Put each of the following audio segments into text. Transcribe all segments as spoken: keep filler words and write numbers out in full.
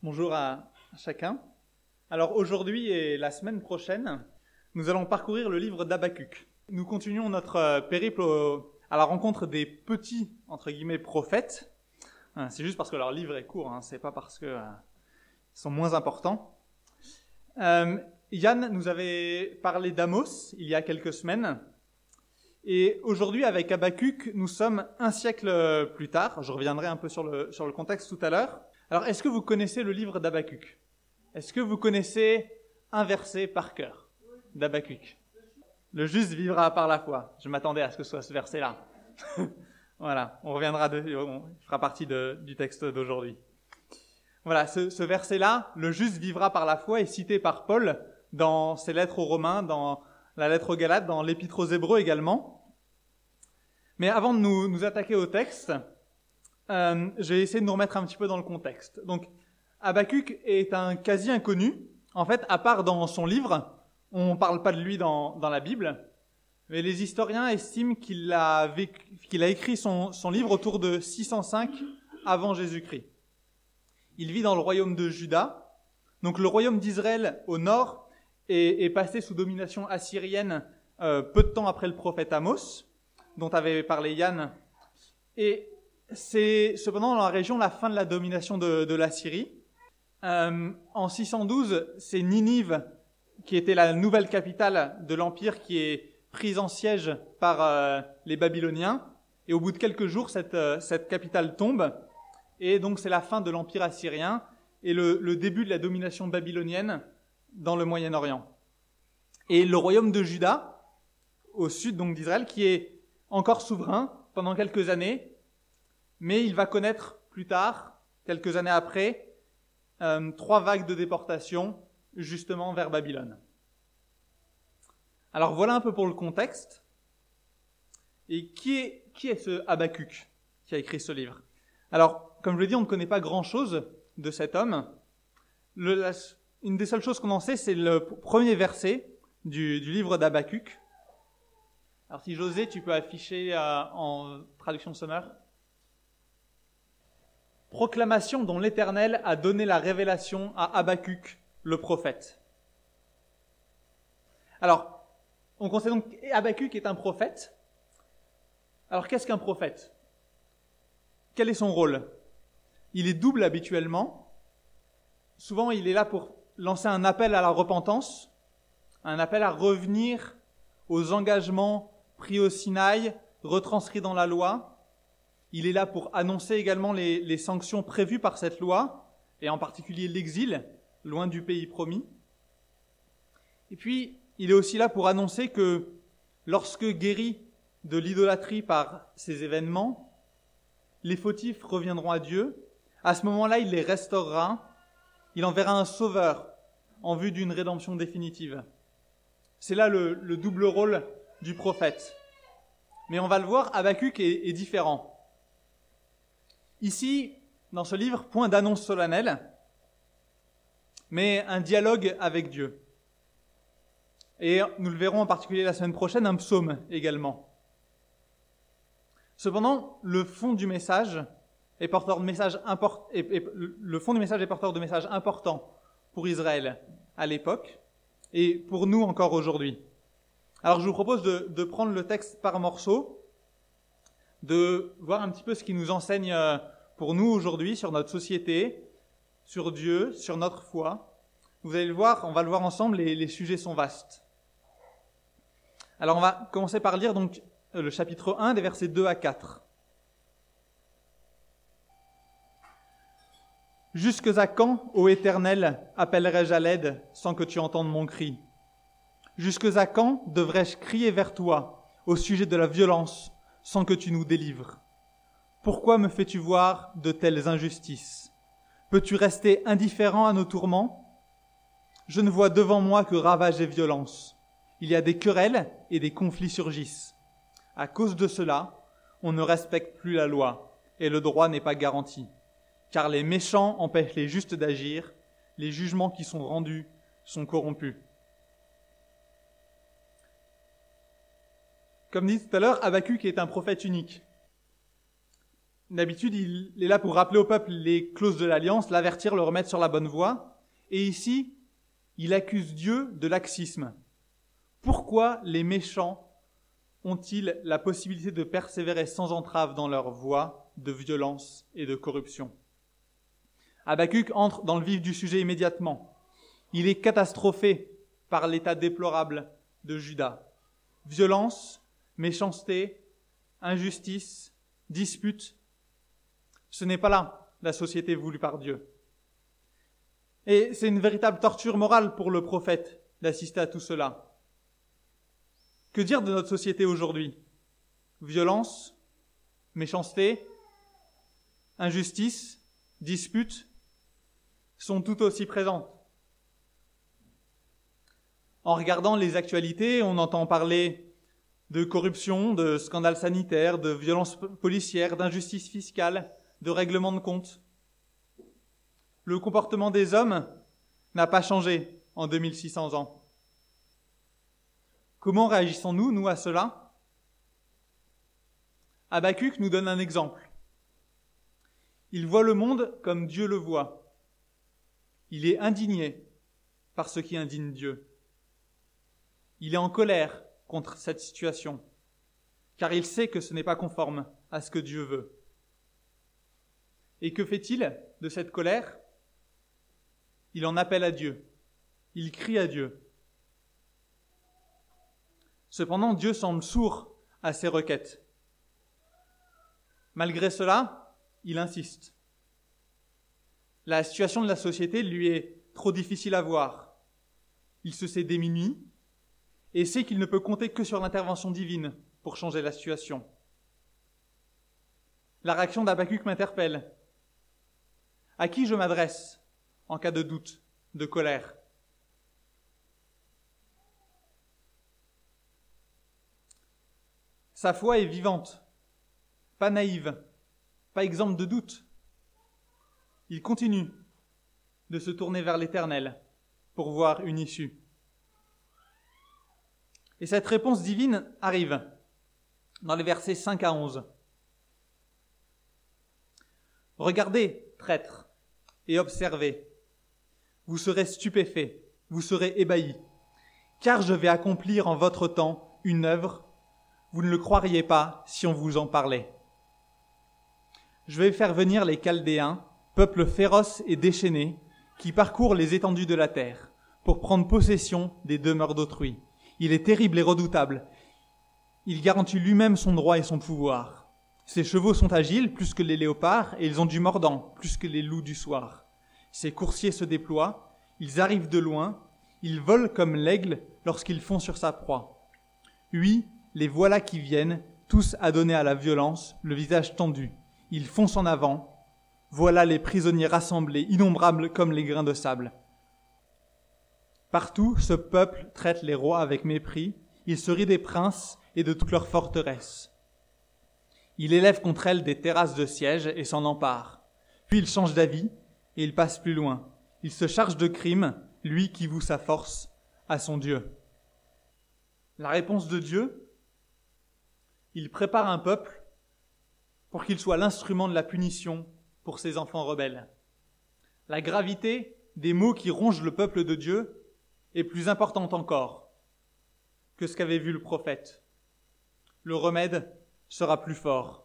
Bonjour à chacun. Alors aujourd'hui et la semaine prochaine, nous allons parcourir le livre d'Habacuc. Nous continuons notre périple au, à la rencontre des petits, entre guillemets, prophètes. C'est juste parce que leur livre est court, hein, c'est pas parce qu'ils euh, sont moins importants. Euh, Yann nous avait parlé d'Amos il y a quelques semaines. Et aujourd'hui, avec Habacuc, nous sommes un siècle plus tard. Je reviendrai un peu sur le, sur le contexte tout à l'heure. Alors, est-ce que vous connaissez le livre d'Habacuc ? Est-ce que vous connaissez un verset par cœur d'Habacuc ? Le juste vivra par la foi. Je m'attendais à ce que ce soit ce verset-là. Voilà, on reviendra, de, on fera partie de, du texte d'aujourd'hui. Voilà, ce, ce verset-là, le juste vivra par la foi, est cité par Paul dans ses lettres aux Romains, dans la lettre aux Galates, dans l'épître aux Hébreux également. Mais avant de nous, nous attaquer au texte, euh, j'ai essayé de nous remettre un petit peu dans le contexte. Donc, Habacuc est un quasi-inconnu. En fait, à part dans son livre, on ne parle pas de lui dans, dans la Bible, mais les historiens estiment qu'il a, vécu, qu'il a écrit son, son livre autour de six cent cinq avant Jésus-Christ. Il vit dans le royaume de Juda. Donc, le royaume d'Israël au nord est, est passé sous domination assyrienne euh, peu de temps après le prophète Amos, dont avait parlé Yann. Et c'est cependant dans la région la fin de la domination de, de l'Assyrie. Euh, en six cent douze, c'est Ninive, qui était la nouvelle capitale de l'Empire, qui est prise en siège par euh, les Babyloniens. Et au bout de quelques jours, cette, euh, cette capitale tombe. Et donc c'est la fin de l'Empire assyrien et le, le début de la domination babylonienne dans le Moyen-Orient. Et le royaume de Juda, au sud donc d'Israël, qui est encore souverain pendant quelques années, mais il va connaître plus tard, quelques années après, euh, trois vagues de déportation, justement vers Babylone. Alors voilà un peu pour le contexte. Et qui est, qui est ce Habacuc qui a écrit ce livre ? Alors, comme je l'ai dit, on ne connaît pas grand-chose de cet homme. Le, la, une des seules choses qu'on en sait, c'est le premier verset du, du livre d'Habacuc. Alors si José, tu peux afficher euh, en traduction sommaire. Proclamation dont l'Éternel a donné la révélation à Habacuc, le prophète. Alors, on considère donc Habacuc est un prophète. Alors, qu'est-ce qu'un prophète ? Quel est son rôle ? Il est double habituellement. Souvent, il est là pour lancer un appel à la repentance, un appel à revenir aux engagements pris au Sinaï, retranscrits dans la loi. Il est là pour annoncer également les, les sanctions prévues par cette loi, et en particulier l'exil, loin du pays promis. Et puis, il est aussi là pour annoncer que lorsque guéri de l'idolâtrie par ces événements, les fautifs reviendront à Dieu. À ce moment-là, il les restaurera. Il enverra un sauveur en vue d'une rédemption définitive. C'est là le, le double rôle du prophète. Mais on va le voir, Habacuc est, est différent. Ici, dans ce livre, point d'annonce solennelle, mais un dialogue avec Dieu. Et nous le verrons en particulier la semaine prochaine, un psaume également. Cependant, le fond du message est porteur de messages import- et, et, le fond du message est porteur de messages importants pour Israël à l'époque et pour nous encore aujourd'hui. Alors je vous propose de, de prendre le texte par morceaux, de voir un petit peu ce qui nous enseigne pour nous aujourd'hui sur notre société, sur Dieu, sur notre foi. Vous allez le voir, on va le voir ensemble, les, les sujets sont vastes. Alors on va commencer par lire donc le chapitre un, des versets deux à quatre. « Jusque à quand, ô Éternel, appellerai-je à l'aide sans que tu entendes mon cri ? Jusque à quand devrais-je crier vers toi au sujet de la violence sans que tu nous délivres ? Pourquoi me fais-tu voir de telles injustices ? Peux-tu rester indifférent à nos tourments ? Je ne vois devant moi que ravages et violence. Il y a des querelles et des conflits surgissent. À cause de cela, on ne respecte plus la loi et le droit n'est pas garanti. Car les méchants empêchent les justes d'agir, les jugements qui sont rendus sont corrompus. » Comme dit tout à l'heure, Habacuc est un prophète unique. D'habitude, il est là pour rappeler au peuple les clauses de l'alliance, l'avertir, le remettre sur la bonne voie. Et ici, il accuse Dieu de laxisme. Pourquoi les méchants ont-ils la possibilité de persévérer sans entrave dans leur voie de violence et de corruption? Habakkuk entre dans le vif du sujet immédiatement. Il est catastrophé par l'état déplorable de Juda. Violence, méchanceté, injustice, dispute. Ce n'est pas là la société voulue par Dieu. Et c'est une véritable torture morale pour le prophète d'assister à tout cela. Que dire de notre société aujourd'hui? Violence, méchanceté, injustice, dispute sont tout aussi présentes. En regardant les actualités, on entend parler de corruption, de scandales sanitaires, de violences policières, d'injustice fiscale, de règlement de comptes. Le comportement des hommes n'a pas changé en deux mille six cents ans. Comment réagissons-nous, nous, à cela? Habakkuk nous donne un exemple. Il voit le monde comme Dieu le voit. Il est indigné par ce qui indigne Dieu. Il est en colère contre cette situation, car il sait que ce n'est pas conforme à ce que Dieu veut. Et que fait-il de cette colère? Il en appelle à Dieu. Il crie à Dieu. Cependant, Dieu semble sourd à ses requêtes. Malgré cela, il insiste. La situation de la société lui est trop difficile à voir. Il se sait démuni et sait qu'il ne peut compter que sur l'intervention divine pour changer la situation. La réaction d'Habakkuk m'interpelle. À qui je m'adresse en cas de doute, de colère? Sa foi est vivante, pas naïve, pas exempte de doute. Il continue de se tourner vers l'Éternel pour voir une issue. Et cette réponse divine arrive dans les versets cinq à onze. « Regardez, traîtres, et observez. Vous serez stupéfaits, vous serez ébahis, car je vais accomplir en votre temps une œuvre. Vous ne le croiriez pas si on vous en parlait. Je vais faire venir les Chaldéens, peuple féroce et déchaîné, qui parcourt les étendues de la terre, pour prendre possession des demeures d'autrui. Il est terrible et redoutable. Il garantit lui-même son droit et son pouvoir. Ses chevaux sont agiles plus que les léopards, et ils ont du mordant plus que les loups du soir. Ses coursiers se déploient, ils arrivent de loin, ils volent comme l'aigle lorsqu'ils font sur sa proie. Oui, les voilà qui viennent, tous adonnés à la violence, le visage tendu. Ils foncent en avant. Voilà les prisonniers rassemblés, innombrables comme les grains de sable. Partout, ce peuple traite les rois avec mépris. Il se rit des princes et de toutes leurs forteresses. Il élève contre elles des terrasses de siège et s'en empare. Puis il change d'avis et il passe plus loin. Il se charge de crimes, lui qui voue sa force à son Dieu. La réponse de Dieu, il prépare un peuple pour qu'il soit l'instrument de la punition pour ses enfants rebelles. La gravité des maux qui rongent le peuple de Dieu est plus importante encore que ce qu'avait vu le prophète. Le remède sera plus fort.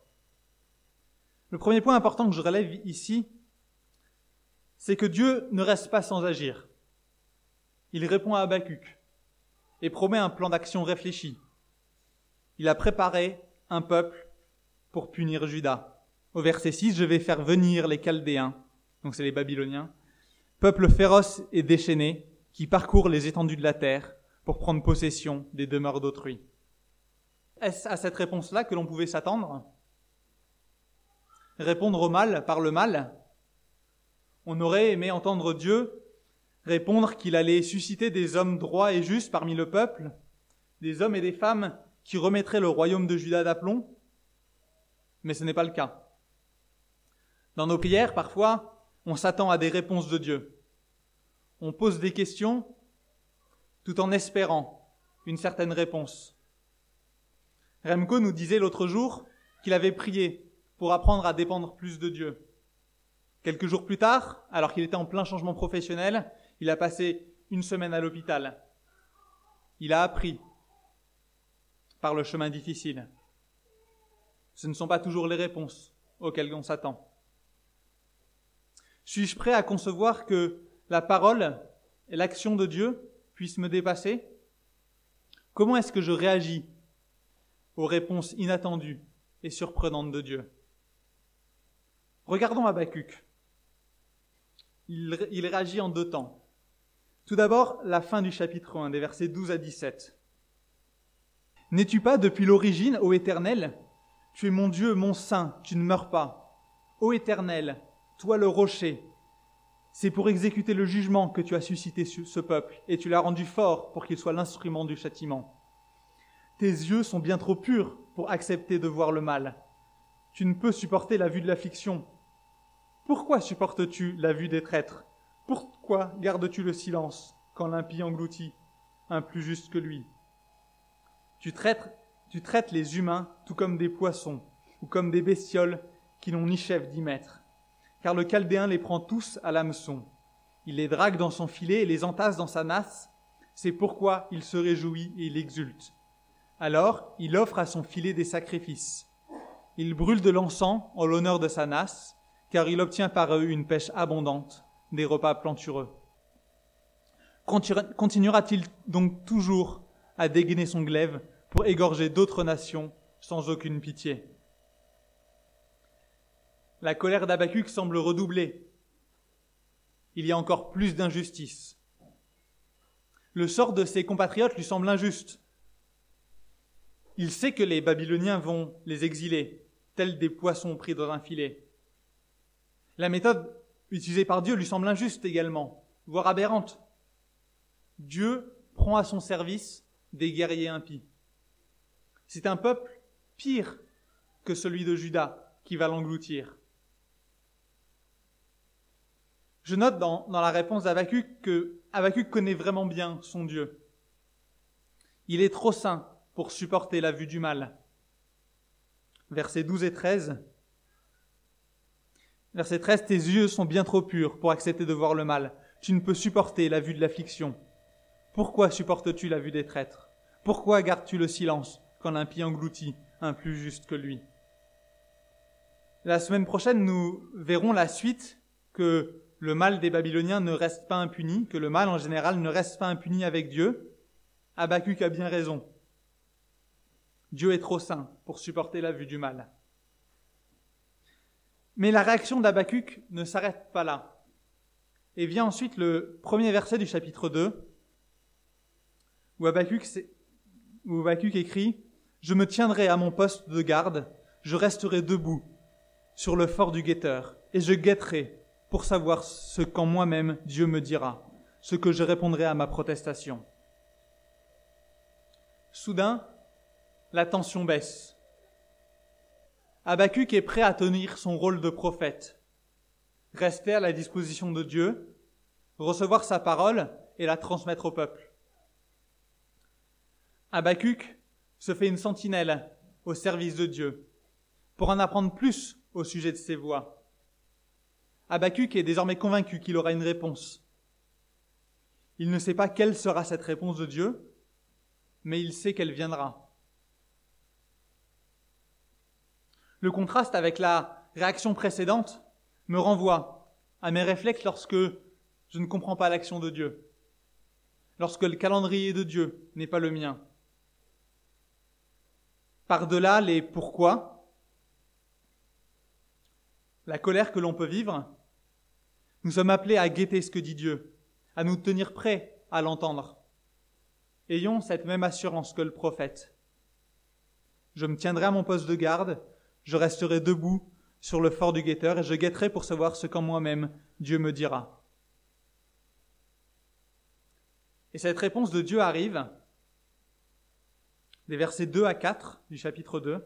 Le premier point important que je relève ici, c'est que Dieu ne reste pas sans agir. Il répond à Habakkuk et promet un plan d'action réfléchi. Il a préparé un peuple pour punir Juda. Au verset six, je vais faire venir les Chaldéens, donc c'est les Babyloniens, peuple féroce et déchaîné qui parcourt les étendues de la terre pour prendre possession des demeures d'autrui. Est-ce à cette réponse-là que l'on pouvait s'attendre? Répondre au mal par le mal? On aurait aimé entendre Dieu répondre qu'il allait susciter des hommes droits et justes parmi le peuple, des hommes et des femmes qui remettraient le royaume de Juda d'aplomb, mais ce n'est pas le cas. Dans nos prières, parfois, on s'attend à des réponses de Dieu. On pose des questions tout en espérant une certaine réponse. Remco nous disait l'autre jour qu'il avait prié pour apprendre à dépendre plus de Dieu. Quelques jours plus tard, alors qu'il était en plein changement professionnel, il a passé une semaine à l'hôpital. Il a appris par le chemin difficile. Ce ne sont pas toujours les réponses auxquelles on s'attend. Suis-je prêt à concevoir que la parole et l'action de Dieu puissent me dépasser? Comment est-ce que je réagis aux réponses inattendues et surprenantes de Dieu? Regardons Habacuc. Il, il réagit en deux temps. Tout d'abord, la fin du chapitre un, des versets douze à dix-sept. « N'es-tu pas depuis l'origine, ô Éternel? Tu es mon Dieu, mon saint, tu ne meurs pas. Ô Éternel, toi le rocher, c'est pour exécuter le jugement que tu as suscité ce peuple, et tu l'as rendu fort pour qu'il soit l'instrument du châtiment. Tes yeux sont bien trop purs pour accepter de voir le mal. Tu ne peux supporter la vue de l'affliction. Pourquoi supportes-tu la vue des traîtres? Pourquoi gardes-tu le silence quand l'impie engloutit un plus juste que lui? Tu traites, tu traites les humains tout comme des poissons ou comme des bestioles qui n'ont ni chef ni maître. Car le Chaldéen les prend tous à l'hameçon. Il les drague dans son filet et les entasse dans sa nasse. C'est pourquoi il se réjouit et il exulte. Alors, il offre à son filet des sacrifices. Il brûle de l'encens en l'honneur de sa nasse, car il obtient par eux une pêche abondante, des repas plantureux. Continuera-t-il donc toujours à dégainer son glaive pour égorger d'autres nations sans aucune pitié? La colère d'Habacuc semble redoubler. Il y a encore plus d'injustice. Le sort de ses compatriotes lui semble injuste. Il sait que les Babyloniens vont les exiler, tels des poissons pris dans un filet. La méthode utilisée par Dieu lui semble injuste également, voire aberrante. Dieu prend à son service des guerriers impies. C'est un peuple pire que celui de Juda qui va l'engloutir. Je note dans, dans la réponse d'Habacuc que Habacuc connaît vraiment bien son Dieu. Il est trop saint pour supporter la vue du mal. Versets douze et treize. Verset treize, tes yeux sont bien trop purs pour accepter de voir le mal. Tu ne peux supporter la vue de l'affliction. Pourquoi supportes-tu la vue des traîtres? Pourquoi gardes-tu le silence quand l'impie engloutit un plus juste que lui? La semaine prochaine, nous verrons la suite, que le mal des Babyloniens ne reste pas impuni, que le mal en général ne reste pas impuni avec Dieu. Habacuc a bien raison. Dieu est trop saint pour supporter la vue du mal. Mais la réaction d'Habacuc ne s'arrête pas là. Et vient ensuite le premier verset du chapitre deux, où Habacuc, où Habacuc écrit « Je me tiendrai à mon poste de garde, je resterai debout sur le fort du guetteur, et je guetterai pour savoir ce qu'en moi-même Dieu me dira, ce que je répondrai à ma protestation. » Soudain, la tension baisse. Habacuc est prêt à tenir son rôle de prophète, rester à la disposition de Dieu, recevoir sa parole et la transmettre au peuple. Habacuc se fait une sentinelle au service de Dieu pour en apprendre plus au sujet de ses voies. Habacuc est désormais convaincu qu'il aura une réponse. Il ne sait pas quelle sera cette réponse de Dieu, mais il sait qu'elle viendra. Le contraste avec la réaction précédente me renvoie à mes réflexes lorsque je ne comprends pas l'action de Dieu, lorsque le calendrier de Dieu n'est pas le mien. Par-delà les pourquoi, la colère que l'on peut vivre, nous sommes appelés à guetter ce que dit Dieu, à nous tenir prêts à l'entendre. Ayons cette même assurance que le prophète. Je me tiendrai à mon poste de garde, je resterai debout sur le fort du guetteur et je guetterai pour savoir ce qu'en moi-même Dieu me dira. Et cette réponse de Dieu arrive des versets deux à quatre du chapitre deux.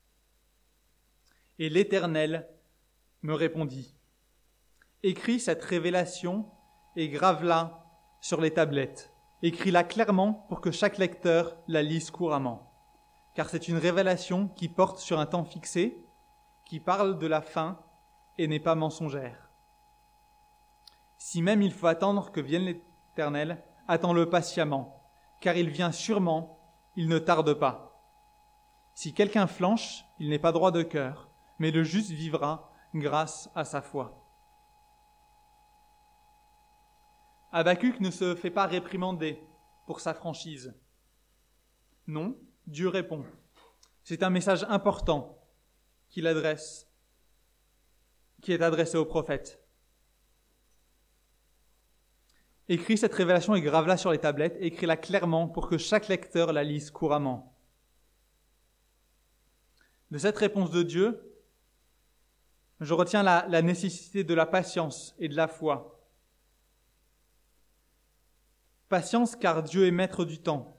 Et l'Éternel me répondit. Écris cette révélation et grave-la sur les tablettes. Écris-la clairement pour que chaque lecteur la lise couramment. Car c'est une révélation qui porte sur un temps fixé, qui parle de la fin et n'est pas mensongère. Si même il faut attendre que vienne l'Éternel, attends-le patiemment, car il vient sûrement, il ne tarde pas. Si quelqu'un flanche, il n'est pas droit de cœur, mais le juste vivra grâce à sa foi. Habacuc ne se fait pas réprimander pour sa franchise. Non, Dieu répond. C'est un message important qu'il adresse, qui est adressé au prophète. Écris cette révélation et grave-la sur les tablettes, écris-la clairement pour que chaque lecteur la lise couramment. De cette réponse de Dieu, je retiens la, la nécessité de la patience et de la foi. Patience car Dieu est maître du temps.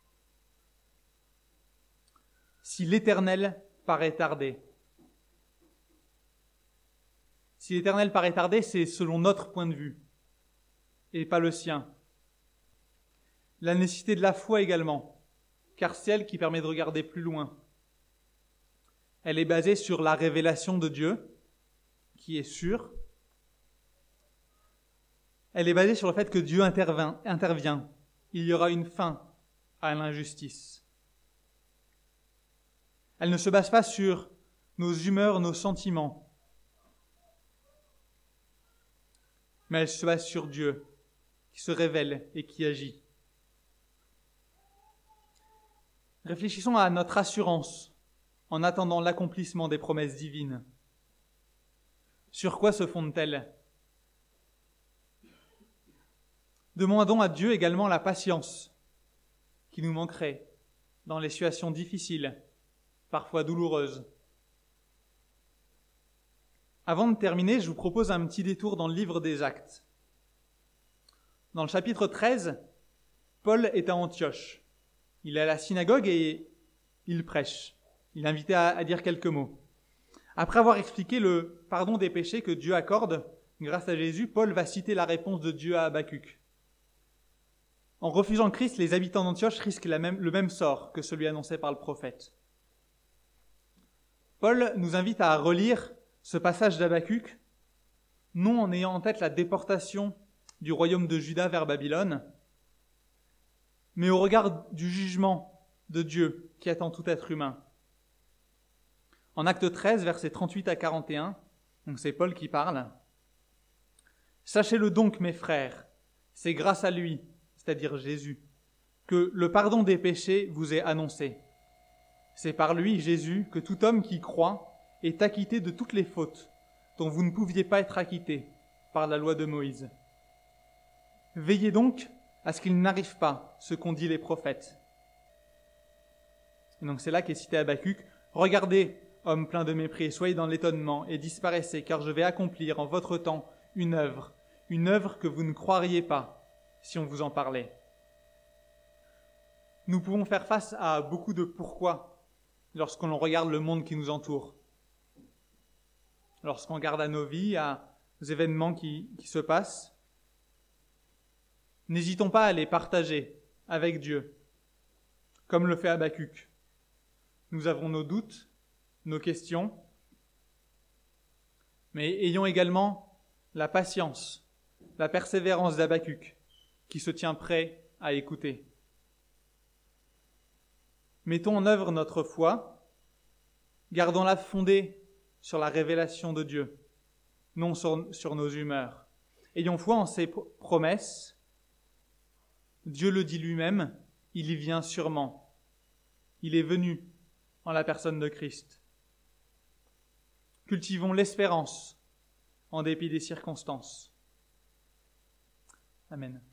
Si l'Éternel paraît tarder. Si l'Éternel paraît tarder, c'est selon notre point de vue et pas le sien. La nécessité de la foi également, car c'est elle qui permet de regarder plus loin. Elle est basée sur la révélation de Dieu, qui est sûre. Elle est basée sur le fait que Dieu intervient. intervient. Il y aura une fin à l'injustice. Elle ne se base pas sur nos humeurs, nos sentiments, mais elle se base sur Dieu, qui se révèle et qui agit. Réfléchissons à notre assurance en attendant l'accomplissement des promesses divines. Sur quoi se fonde-t-elle ? Demandons à Dieu également la patience qui nous manquerait dans les situations difficiles, parfois douloureuses. Avant de terminer, je vous propose un petit détour dans le livre des Actes. Dans le chapitre treize, Paul est à Antioche. Il est à la synagogue et il prêche. Il est invité à, à dire quelques mots. Après avoir expliqué le pardon des péchés que Dieu accorde grâce à Jésus, Paul va citer la réponse de Dieu à Habacuc. En refusant Christ, les habitants d'Antioche risquent la même, le même sort que celui annoncé par le prophète. Paul nous invite à relire ce passage d'Habacuc, non en ayant en tête la déportation du royaume de Juda vers Babylone, mais au regard du jugement de Dieu qui attend tout être humain. En Acte treize, versets trente-huit à quarante et un, donc c'est Paul qui parle. « Sachez-le donc, mes frères, c'est grâce à lui, c'est-à-dire Jésus, que le pardon des péchés vous est annoncé. C'est par lui, Jésus, que tout homme qui croit est acquitté de toutes les fautes dont vous ne pouviez pas être acquitté par la loi de Moïse. Veillez donc à ce qu'il n'arrive pas ce qu'ont dit les prophètes. » Et donc c'est là qu'est cité Habacuc. « Regardez, homme plein de mépris, soyez dans l'étonnement et disparaissez, car je vais accomplir en votre temps une œuvre, une œuvre que vous ne croiriez pas si on vous en parlait. » Nous pouvons faire face à beaucoup de pourquoi lorsqu'on regarde le monde qui nous entoure. Lorsqu'on regarde à nos vies, à aux événements qui, qui se passent, n'hésitons pas à les partager avec Dieu, comme le fait Habacuc. Nous avons nos doutes, nos questions, mais ayons également la patience, la persévérance d'Habacuc, qui se tient prêt à écouter. Mettons en œuvre notre foi, gardons-la fondée sur la révélation de Dieu, non sur, sur nos humeurs. Ayons foi en ses promesses. Dieu le dit lui-même, il y vient sûrement. Il est venu en la personne de Christ. Cultivons l'espérance en dépit des circonstances. Amen.